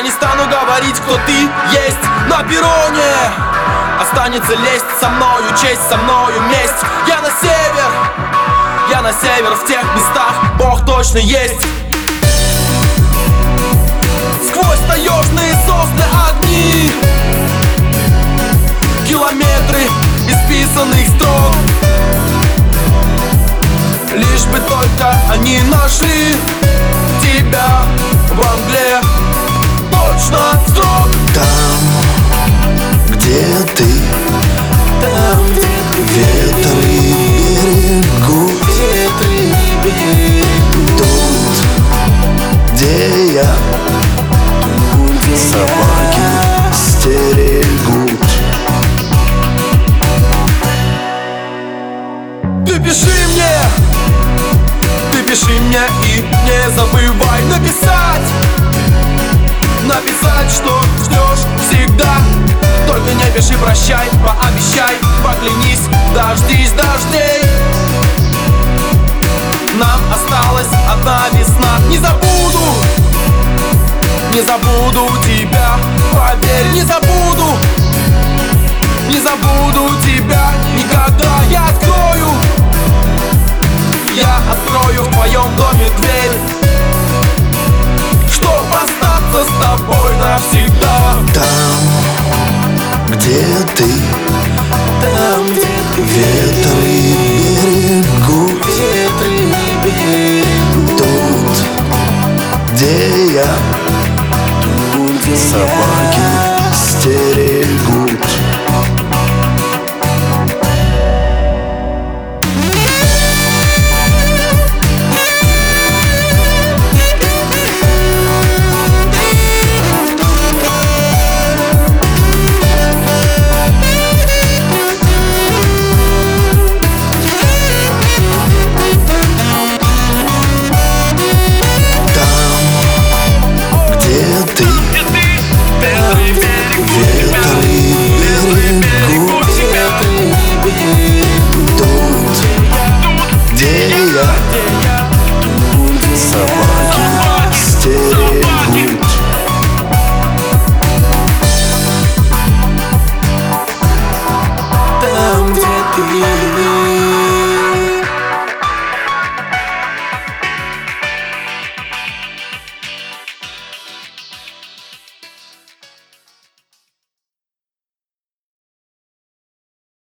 Я не стану говорить, кто ты есть на перроне. Останется лезть со мною, честь со мною, месть. Я на север, в тех местах Бог точно есть. Сквозь таежные сосны огни, километры исписанных строк. Лишь бы только они нашли тебя в мгле, точно срок. Там, где ты, Там, где ветры берегут. Тут, где я, собаки стерегут. Ты пиши мне и не забывай написать, что ждешь всегда. Только не пиши прощай, пообещай, поклянись, дождись дождей. Нам осталась одна весна. Не забуду тебя, поверь, не забуду тебя никогда. Я открою в твоем доме дверь, чтоб остаться с тобой навсегда. Там, где ты, Там, где ветры берегут. Тут, где я, собаки стерегут. Ты